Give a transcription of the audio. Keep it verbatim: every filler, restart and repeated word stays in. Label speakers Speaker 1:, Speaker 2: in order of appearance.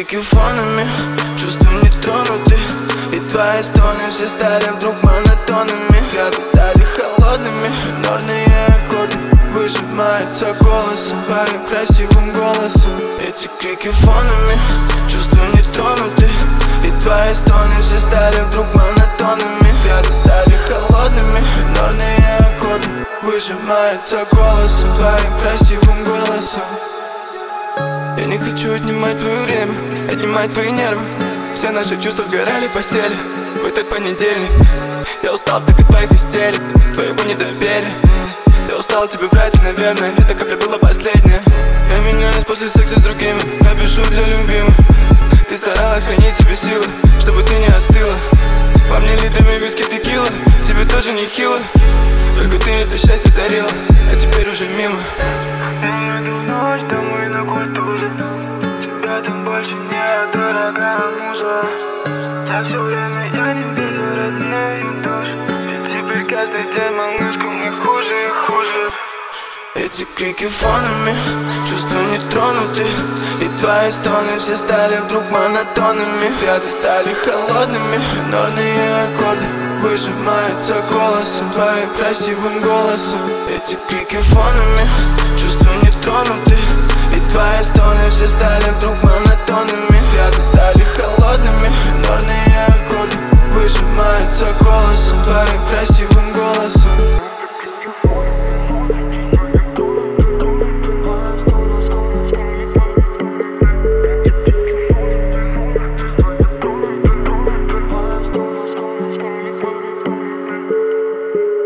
Speaker 1: крики фонами, чувства не тронуты. И твои стоны все стали вдруг монотонными. Взгляды стали холодными, минорные аккорды выжимаются голосом, твоим красивым голосом. Эти крики фонами, чувства не тронуты. И твои стоны все стали вдруг монотонными. Взгляды стали холодными, минорные аккорды выжимаются голосом, твоим красивым голосом. Я не хочу отнимать твое время, отнимать твои нервы. Все наши чувства сгорали в постели в этот понедельник. Я устал так от твоих истерик, твоего недоверия. Я устал тебе врать, и, наверное, эта капля была последняя. Я меняюсь после секса с другими, напишу для любимых. Ты старалась хранить себе силы, чтобы ты не остыла. Во мне литрами виски текила, тебе тоже не хило. Только ты это счастье дарила, а теперь уже мимо.
Speaker 2: Я иду в ночь домой на культуре. Тебя там больше нет, дорогая муза. За все время я не видел родную душу. И теперь каждый день, малышка, мы хуже и хуже.
Speaker 1: Эти крики фонами, чувства не тронуты. И твои стоны все стали вдруг монотонными. Взгляды стали холодными, минорные аккорды выжимаются голосом, твоим красивым голосом. Эти крики фонами, чувства не тронуты. И твои стоны все стали вдруг монотонными. Взгляды стали холодными, минорные аккорды выжимаются голосом, твоим красивым